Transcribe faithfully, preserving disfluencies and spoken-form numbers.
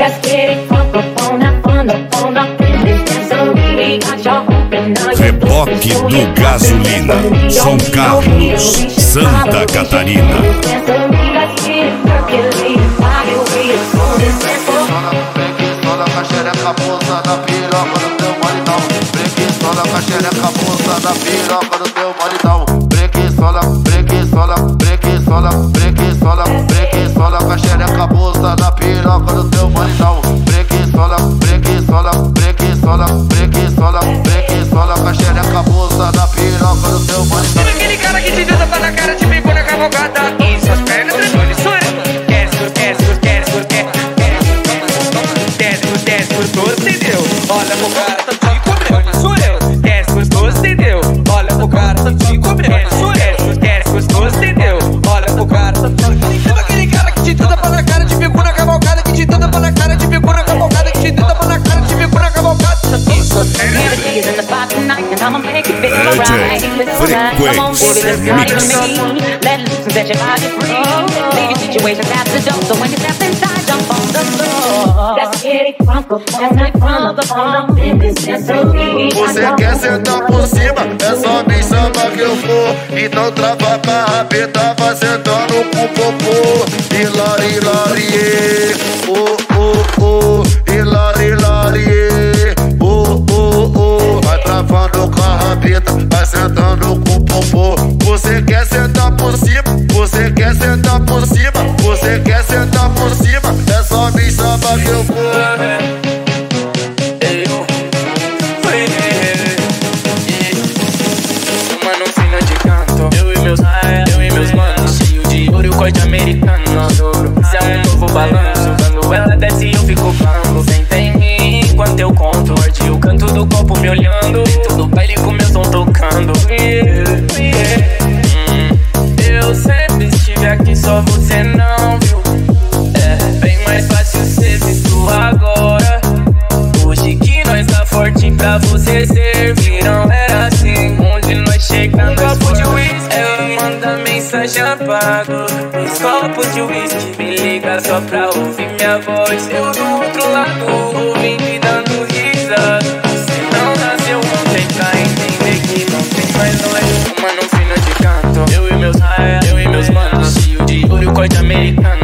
Reboque do Gasolina, São Carlos, Santa Catarina. Preguiçola com a xereca bolsa da piroca do teu maridão. Preguiçola com a xereca bolsa da piroca do teu maridão. Preguiçola, preguiçola, preguiçola, preguiçola, preguiçola com a xereca bolsa da piroca do teu maridão. Preguiçola, preguiçola, preguiçola, preguiçola, preguiçola com a xereca bolsa da piroca do teu maridão. Sabe aquele cara que te deu na cara, te pegou na cavalgada e suas pernas transformaram? Gostoso, entendeu? Olha pro cara, tá te cobrando, sou eu. Desce gostoso, entendeu? Olha pro cara, tá te cobrando, sou eu. Desce gostoso, entendeu? Olha pro cara, tá te cobrando. Sabe aquele cara que te tenta pra na cara, te pegou na cavalgada, que te tenta pra na cara, te pegou na cavalgada, que te tenta pra na cara, te pegou na cavalgada. Você quer sentar por cima, é só me chamar que eu for. Então trava pra rabeta, vai sentando com popô. Hilari, hilari, oh, oh, oh. Hilari, hilari, oh, oh, oh. Vai travando com a rabeta, vai sentando com popô. Você quer sentar por cima, você quer sentar por cima, você quer sentar por cima, é só me chamar que eu vou. Eu e meus manos, cheio de ouro e o corte americano. Isso é um novo balanço. Quando ela desce eu fico bambo. Senta em mim enquanto eu conto. Morde o canto do copo me olhando. Dentro do baile com meu som tocando. Yeah, yeah. Hum, eu sempre estive aqui, só você não viu. É bem mais fácil ser visto agora. Hoje que nós tá forte pra você servir. Não era assim, onde nós chegamos. Um copo de whisky, ela manda mensagem apago. Os copos de whisky, me liga só pra ouvir minha voz. Eu do outro lado, ouvindo e dando risada. Você não nasceu ontem pra entender que não tem mais nós. Uma no fina de canto, eu e meus raia, eu e meus manos, cheio de ouro e corte americano.